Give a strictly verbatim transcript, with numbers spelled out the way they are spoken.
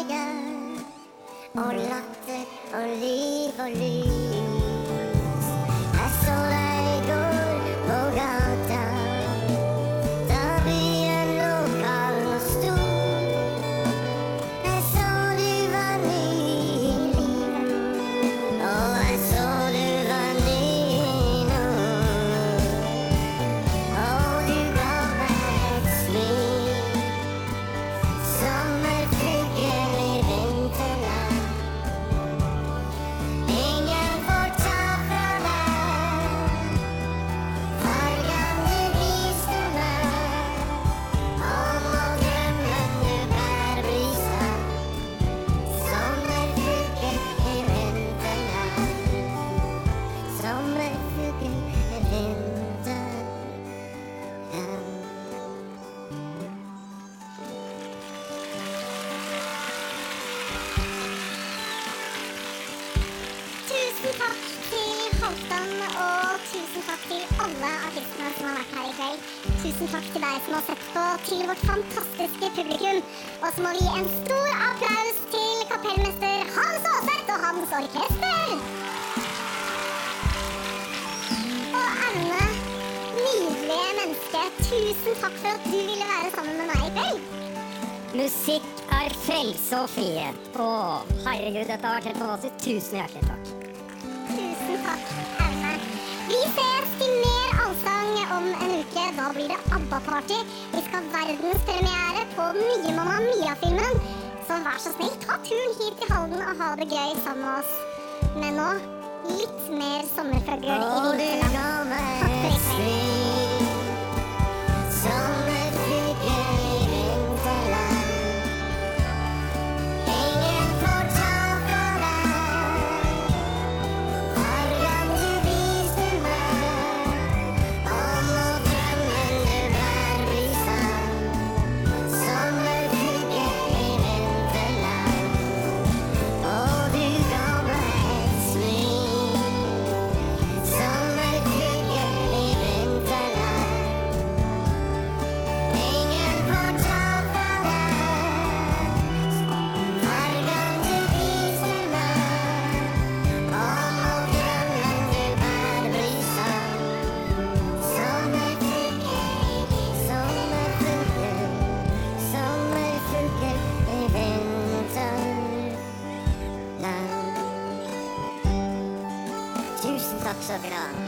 farger og latter og liv og lys. Jeg så deg i går på gata, da byen lå kald og stor. Jeg så du var ny i livet, og jeg så du var ny i nord. Og du ga meg et smil, sommerfugl i vinterland. Ingen får ta fra deg fargen du viste meg, om og drømmen du bær brysa. Sommerfugl i vinterland, sommerfugl i vinterland. Tusen takk til Halvdan, og tusen takk til alle artistene som har vært her i kveld. Tusen takk til deg som har sett på, til vårt fantastiske publikum. Og så må vi gi en stor applaus til kapellmester Hans Aarseth og hans orkester. Og Aune, nydelige menneske, tusen takk for at du ville være sammen med meg i kveld. Musikk er frelse og frihet. Å, herregud, dette har vært helt fantastisk. Tusen hjertelig takk. Tusen takk, Aune. Vi ses til mer allsang om en uke. Da blir det ABBA-party. Vi skal ha verdenspremiere på den nye Mamma Mia-filmen. Så vær så snill, ta turen hit til Halden og ha det gøy sammen med oss. Men nå, litt mer sommerfugl i Og du vinterland. ga meg Takk for i et kveld. smil, sommerfugl i vinterland. Ingen får ta fra deg fargen du viste meg, om og drømmen du bær brysa. Sommerfugl i vinterland. Og du ga meg et smil, sommerfugl i vinterland. Ingen får ta fra deg fargen du viste meg, om og drømmen du bær brysa. Sommerfugl, sommerfugl, sommerfugl i vinterland. Tusen takk skal dere ha.